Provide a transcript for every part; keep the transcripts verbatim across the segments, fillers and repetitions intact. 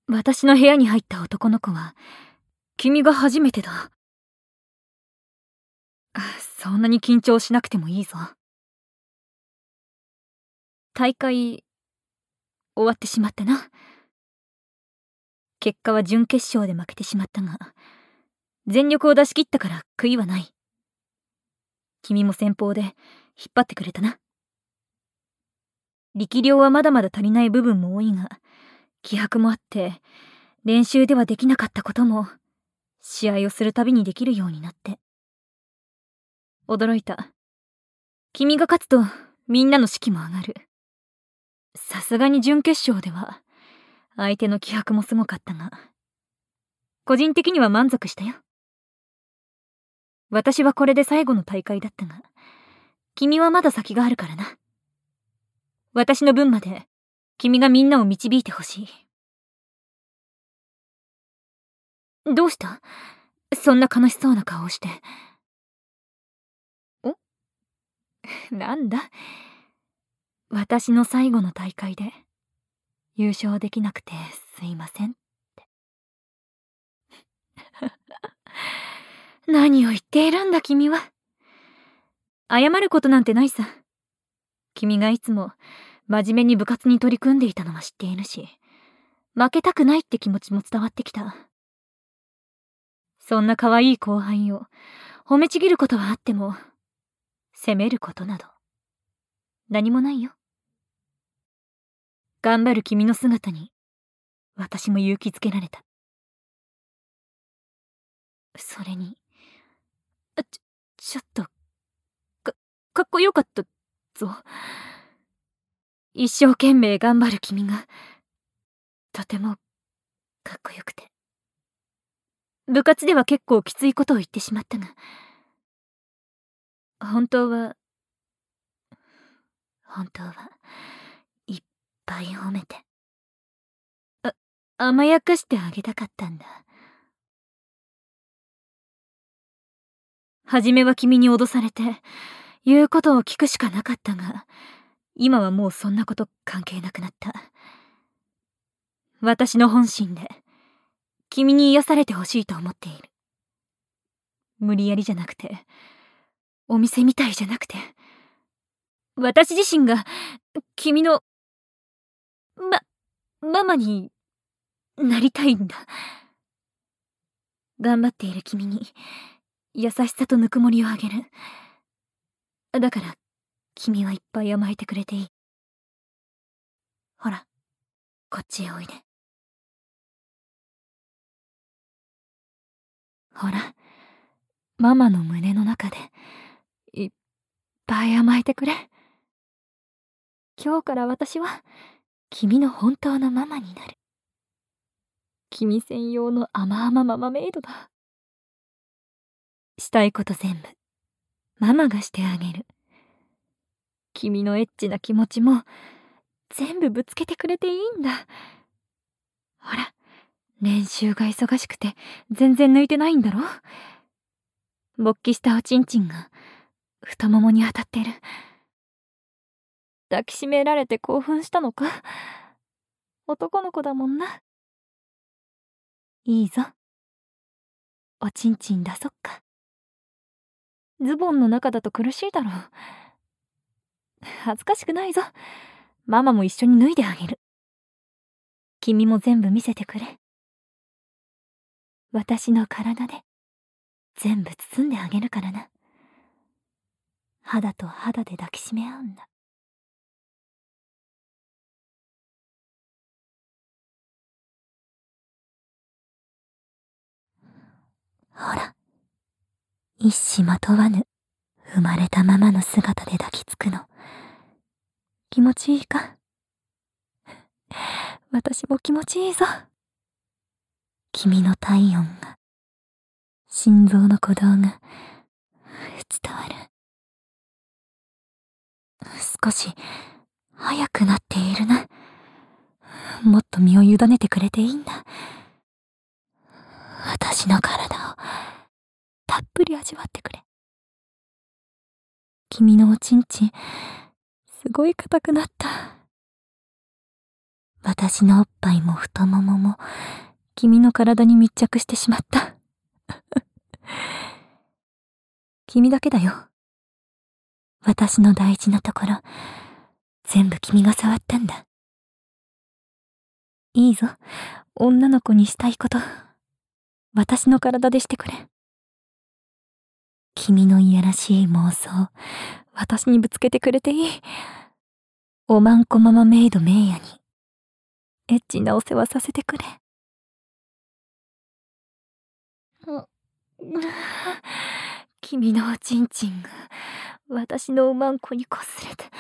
私の部屋に入った男の子は君が初めてだ。そんなに緊張しなくてもいいぞ。大会終わってしまったな。結果は準決勝で負けてしまったが、全力を出し切ったから悔いはない。君も先方で引っ張ってくれたな。力量はまだまだ足りない部分も多いが、気迫もあって練習ではできなかったことも試合をするたびにできるようになって。驚いた。君が勝つとみんなの士気も上がる。さすがに準決勝では相手の気迫もすごかったが、個人的には満足したよ。私はこれで最後の大会だったが、君はまだ先があるからな。私の分まで君がみんなを導いてほしい。どうした？そんな悲しそうな顔をして。お？なんだ？私の最後の大会で優勝できなくてすいませんって。何を言っているんだ君は。謝ることなんてないさ。君がいつも真面目に部活に取り組んでいたのは知っているし、負けたくないって気持ちも伝わってきた。そんな可愛い後輩を褒めちぎることはあっても、責めることなど何もないよ。頑張る君の姿に私も勇気づけられた。それに、あちょ、ちょっとか、かっこよかったぞ。一生懸命頑張る君がとてもかっこよくて。部活では結構きついことを言ってしまったが、本当は本当はいっぱい褒めて、あ、甘やかしてあげたかったんだ。初めは君に脅されて言うことを聞くしかなかったが、今はもうそんなこと関係なくなった。私の本心で君に癒されてほしいと思っている。無理やりじゃなくて、お店みたいじゃなくて、私自身が君のま、ママになりたいんだ。頑張っている君に優しさとぬくもりをあげる。だから君はいっぱい甘えてくれていい。ほら、こっちへおいで。ほら、ママの胸の中でいっぱい甘えてくれ。今日から私は君の本当のママになる。君専用の甘々ママメイドだ。したいこと全部ママがしてあげる。君のエッチな気持ちも全部ぶつけてくれていいんだ。ほら、練習が忙しくて全然抜いてないんだろ。勃起したおちんちんが太ももに当たってる。抱きしめられて興奮したのか。男の子だもんな。いいぞ、おちんちん出そっか。ズボンの中だと苦しいだろう。恥ずかしくないぞ。ママも一緒に脱いであげる。君も全部見せてくれ。私の体で全部包んであげるからな。肌と肌で抱きしめ合うんだ。ほら、一糸まとわぬ生まれたままの姿で抱きつくの気持ちいいか。私も気持ちいいぞ。君の体温が、心臓の鼓動が伝わる。少し早くなっているな。もっと身を委ねてくれていいんだ。私の体をたっぷり味わってくれ。君のおちんちんすごい硬くなった。 私のおっぱいも太ももも君の体に密着してしまった。君だけだよ。私の大事なところ、全部君が触ったんだ。いいぞ、女の子にしたいこと、私の体でしてくれ。君のいやらしい妄想、私にぶつけてくれていい。おまんこママメイドメイヤに、エッチなお世話させてくれ。君のおちんちんが私のおまんこにこすれて、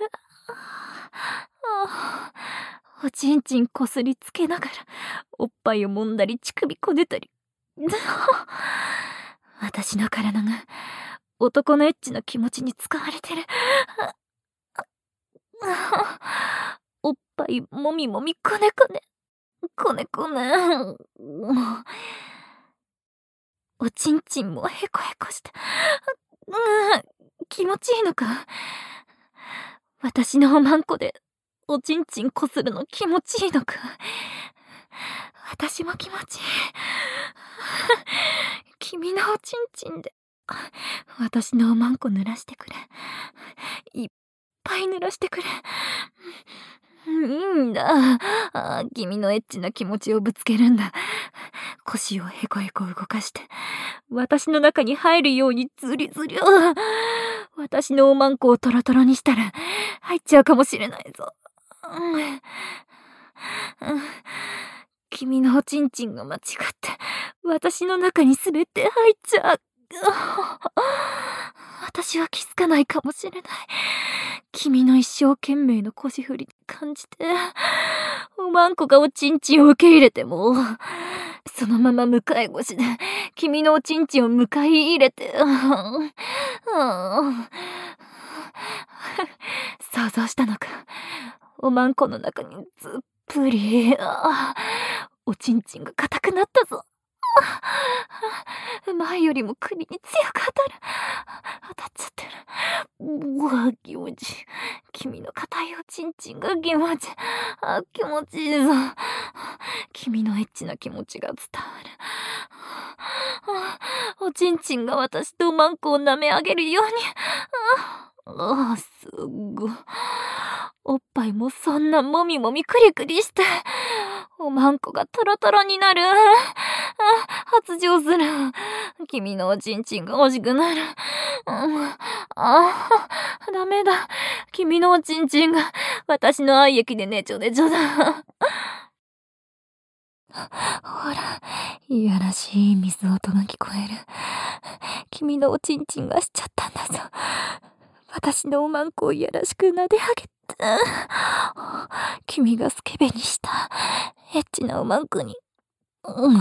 おちんちんこすりつけながらおっぱいを揉んだり乳首こねたり、私の体が男のエッチな気持ちに使われてる。おっぱいもみもみこねこねこねこね、おちんちんもへこへこして、うん、気持ちいいのか。私のおまんこでおちんちんこするの気持ちいいのか。私も気持ちいい。君のおちんちんで私のおまんこ濡らしてくれ。いっぱい濡らしてくれ。いいんだ。あ、君のエッチな気持ちをぶつけるんだ。腰をへこへこ動かして私の中に入るようにズリズリ。私のおまんこをトロトロにしたら入っちゃうかもしれないぞ。うんうん、君のおちんちんが間違って私の中に滑って入っちゃう。私は気づかないかもしれない。君の一生懸命の腰振りに感じて、おまんこがおちんちんを受け入れても、そのまま向かい腰で君のおちんちんを迎え入れて、想像したのか。おまんこの中にずっぷり、おちんちんが硬くなったぞ。前よりも首に強く当たる。当たっちゃってる。うわ、気持ちいい。君の硬いおちんちんが気持ちいい。あ、気持ちいいぞ。君のエッチな気持ちが伝わる。おちんちんが私とおまんこを舐め上げるように。ああ、すごい。おっぱいもそんなもみもみくりくりして、おまんこがトロトロになる。発情する。君のおちんちんが欲しくなる。ああ、ダメだ。君のおちんちんが私の愛液でねちょねちょだ。ほら、いやらしい水音が聞こえる。君のおちんちんがしちゃったんだぞ。私のおまんこをいやらしく撫で上げて、君がスケベにしたエッチなおまんこに、うん、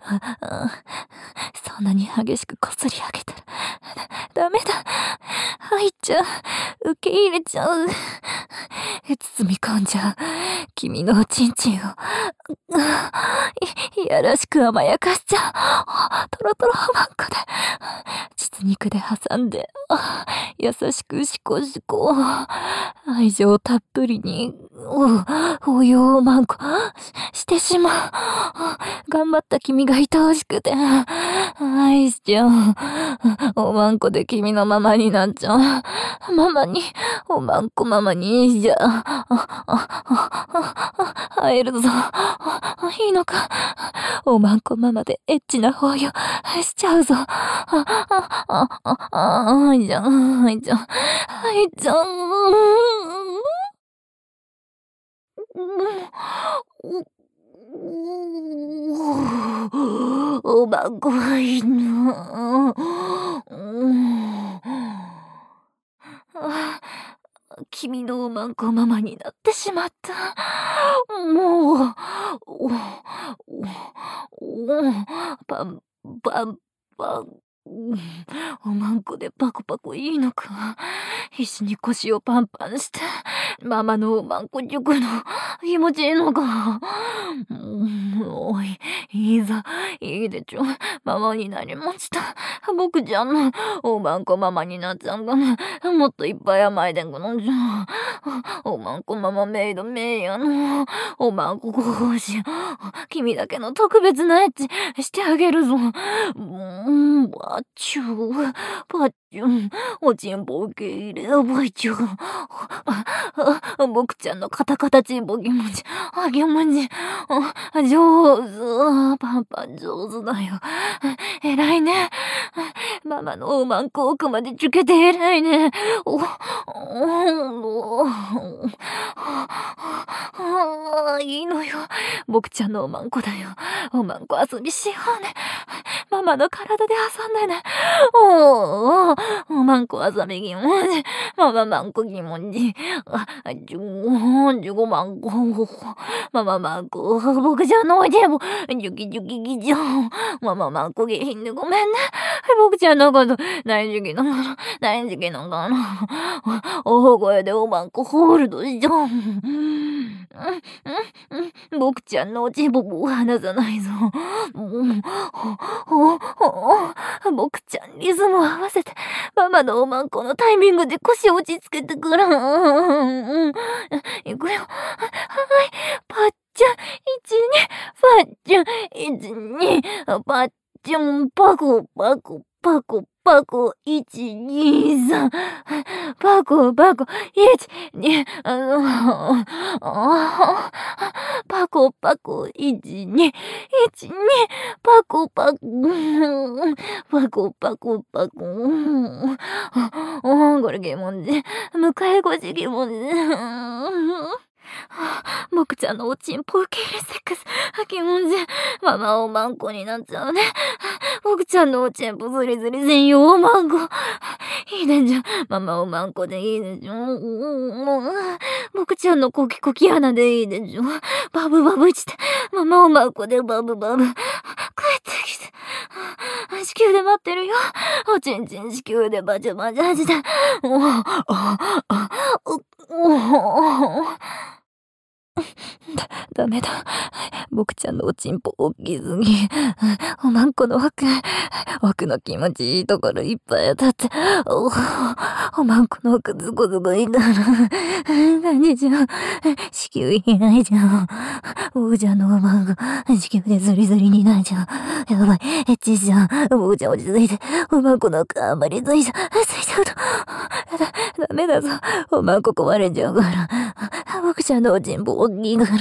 そんなに激しくこすり上げたらダメだ。入っちゃう。受け入れちゃう。包み込んじゃう。君のおちんちんを い, いやらしく甘やかしちゃう。トロトロおまんこで膣肉で挟んで優しくシコシコ愛情たっぷりにおおよおまんこしてしまう。頑張った君が愛おしくて愛しちゃう。おまんこで君のママになっちゃう。ママにおまんこママにしちゃう。会えるぞ。いいのか。おまんこママでエッチな抱擁しちゃうぞ。あああああいちゃんあいちゃんあいちゃん。おまんこがいいな。君のおまんこママになってしまった。もう、お、お、お、パン、パン、パン。 おまんこでパコパコいいのか。必死に腰をパンパンして、ママのおまんこちょくの気持ちいいのか。うん、おい、いいぞ、いいでちょ。ママになりました。僕ちゃんのおまんこママになっちゃうがね、もっといっぱい甘いでんごのじゃ。おまんこママメイドメイヤのおまんこご奉仕。君だけの特別なエッチしてあげるぞ。うん、バッチュー、バッチュー、おちんぽ受け入れ、バッチュー。僕ちゃんのカタカタちんぽ気持ち、あげもち、上手、パンパン上手だよ。偉いね。ママのおまんこ奥までつけて偉いね。お、お、お、いいのよ。僕ちゃんのおまんこだよ。おまんこ遊びしようね。ママの体で遊んでね。おお、おまんこ遊び気持ち。ママまんこ気持ち。あ、じゅう、じゅうごまんこ。ママまんこ、僕ちゃんのおいでも、ジュキジュキギジョン。ママまんこ下品でごめんね。僕ちゃんのこと、大好きなの、大好きなのかな。大声でおまんこホールドしちゃう。僕ちゃんのおちんぽも離さないぞ。僕ちゃんリズムを合わせて、ママのおまんこのタイミングで腰を落ち着けてくる。いくよ。はい、パッチャン、いち、に、パッチャン、いち、に、パッチャン、パコ、パコ、パコ、パコ、いち、に、さん、パコ、パコ、いち、に、あの、パコ、パコ、いち、に、いち、に、パコ、パコ、パコ、パコ、パコ、これゲモンで、迎え越しゲモンで、僕ちゃんのおちんぽ受け入れセックス、ゲモンで、ママおまんこになっちゃうね。僕ちゃんのおちんぽずりずり専用おまんこ。いいでしょ。ママおまんこでいいでしょ。僕ちゃんのコキコキ穴でいいでしょ。バブバブして、ママおまんこでバブバブ。帰ってきて。子宮で待ってるよ。おちんちん子宮でバチャバチャして。おおおおだ、ダメだ。僕ちゃんのおちんぽ大きすぎ。おまんこの奥、奥の気持ちいいところいっぱい当たって、お、おまんこの奥ズコズコいたら、感じちゃう。子宮開いちゃう。僕ちゃんのおまんこ、子宮でズリズリになっちゃう。やばい、エッチしちゃう。僕ちゃん落ち着いて、おまんこの奥あんまりついちゃう。ついちゃうと、だ、ダメだぞ。おまんこ壊れちゃうから。僕ちゃんのおちんぽ大きいから、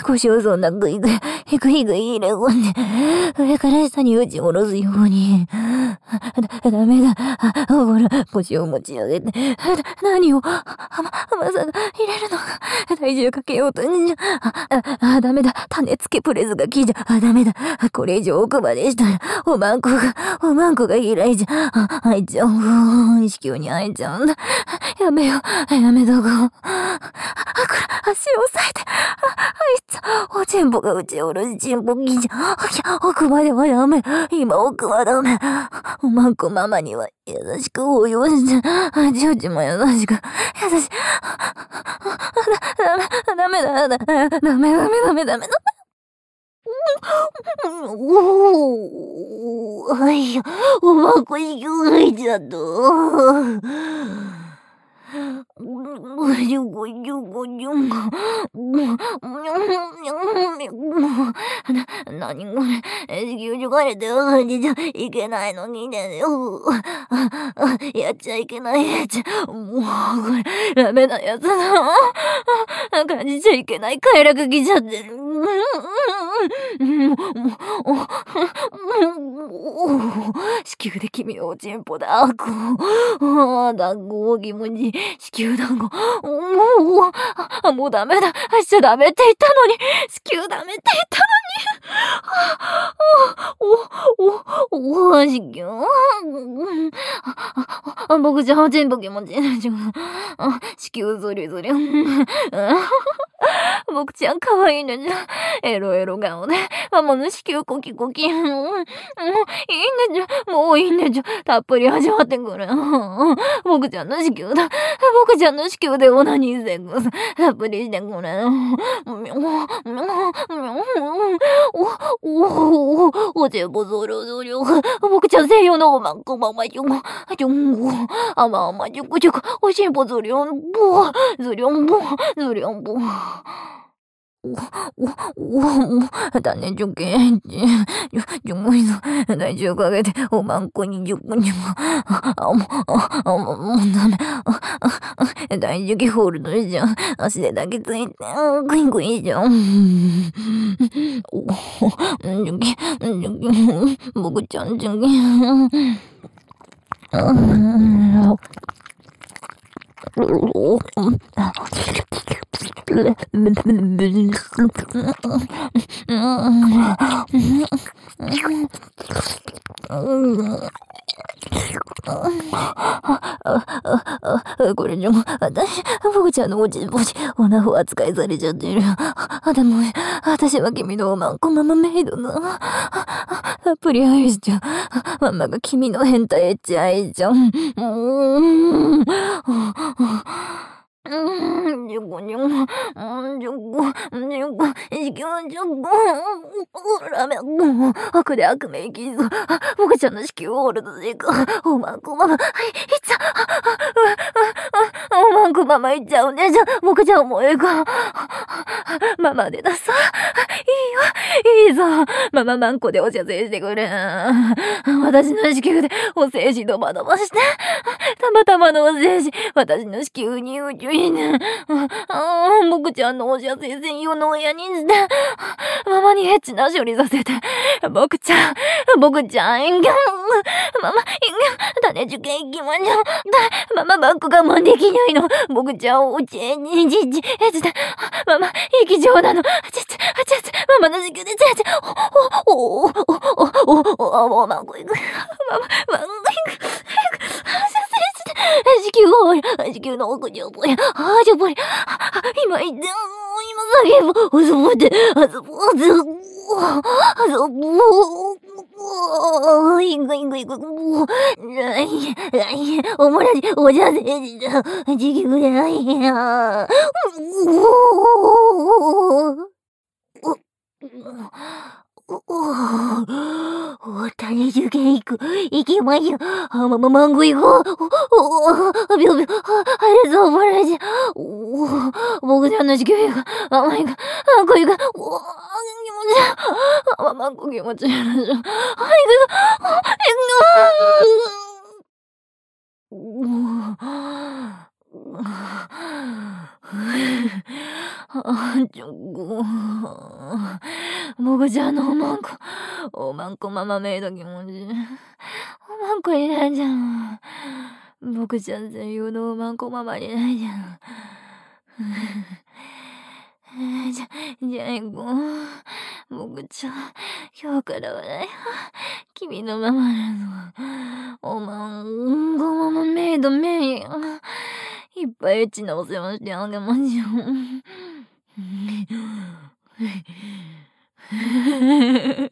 腰をそんなグイグイ、グイグイ入れ込んで、上から下に打ち下ろすように。だ、ダメだ。ほら、腰を持ち上げて、何を、ま、まさか入れるのか、体重かけようと、あ、あ、ダメだ。種付けプレスが効いちゃう。あ、ダメだ。これ以上奥までしたら、おまんこが、おまんこが開いちゃう。開いちゃう。子宮に開いちゃうんだ。やめよう。やめとこう。あ、これ、足を押さえて。あ、あいつ、おちんぽが打ち下ろしちんぽぎじゃ。いや、奥まではダメ。今奥はダメ。おまんこママには優しく応用して、ちおちも優しく、優しい。ダメ、ダメだ、ダメ、ダメ、ダメ、ダメ、ダメ。おお、あいや、おまんこ息が入っちゃった。ごじゅうごじゅうごじゅうな、なにこれ、子宮除かれて赤字じゃいけないのにね。やっちゃいけないやつ。もう、これ、ダメなやつだ。感じちゃいけない快楽来ちゃってる。子宮で君のおちんぽだ。こう、だんごを気持ち、子宮団子。もう、もうダメだ。しちゃダメって言ったのに。子宮ダメって言ったのに。お、お、お、子宮。僕じゃおちんぽ気持ちいいな。子宮ずりずり。 僕ちゃん可愛いねじゃ。エロエロ顔で、ママの子宮コキコキ。もう、もう、いいねじゃ。もういいねじゃ。たっぷり味わってくれ。僕ちゃんの子宮だ。僕ちゃんの子宮でオナニーセックス。たっぷりしてくれ。お、お、お、おちぼぞろぞろ。僕ちゃん西洋のおまんこままじょん。じょんご。あまあまじゅくじゅく。おしんぽずりょんぼ。ずりょんぼ。ずりょんぼ。お、お、お、種受験、じゅうごいの、体重かけて、おまんこにじゅっこにも、あ、もう、あ、もう、もうダメ、あ、大重機ホールドじゃん、足で抱きついて、グイグイじゃん、お、受験、受験、僕ちゃん受験、これじゃもう、私、僕ちゃんのおちぼち、おなほ扱いされちゃってる。でも、私は君のおまんこママメイドだ。たっぷり愛しちゃう。ママが君の変態エッチ愛ちゃう。うーん。うーん、じゅっこ、じゅっこ、うん、じゅっこ、じゅっこ、じゅっこ、じゅっこ、ラメ、悪で悪名きそう。僕ちゃんの子宮ホールドでか。おまんこママ、いっちゃう。おまんこママいっちゃうね。じゃ、僕ちゃんもええか。ママでださ。いいよ、いいぞ。マママンコでお茶制してくれ。私の子宮でお精子ドバドバして。たまたまのお精子、私の子宮に宇宙にね。僕ちゃんのお茶制専用の親にして。ママにエッチな処理させて。僕ちゃん、僕ちゃん、いんぎゃん。ママ、いんぎゃん。種受験行きましょう。ママバック我慢できないの。僕ちゃんおちえにじじ、えつだ。ママ、息上なの。ちち、ちち、ママの子宮でちち、お、お、お、お、お、お、お、マンコ行く。ママ、マンコ行く。子宮ホール、子宮の奥に覚え、あ、じゃぼり、今言って、今叫ぶ、あそぼって、あそぼ、あそぼ、あそぼ、いくいくいく、もう、ない、ない、おもらじ、おじゃせじだ、地球でないや、おお、おお、種受験行く。行きましょう。あ、ま、ま、マンゴ行こう。おお、びょびょ、あれぞ、ばらじゃ。おお、僕ちゃんの子宮が、あ、まいが、あ、こいが、おお、気持ちいい。あ、マンゴ気持ちいい。あ、いくぞ、あ、いくぞ。おお、あ、ちょこ、僕ちゃんのおまんこ、おまんこママメイド気持ちいい。おまんこいないじゃん。僕ちゃん専用のおまんこママいないじゃん。じゃ、じゃあ行こう。僕ちゃん、今日からはね、君のママなの。おまんこママメイドメイン。いっぱいエッチなお世話してあげましょう。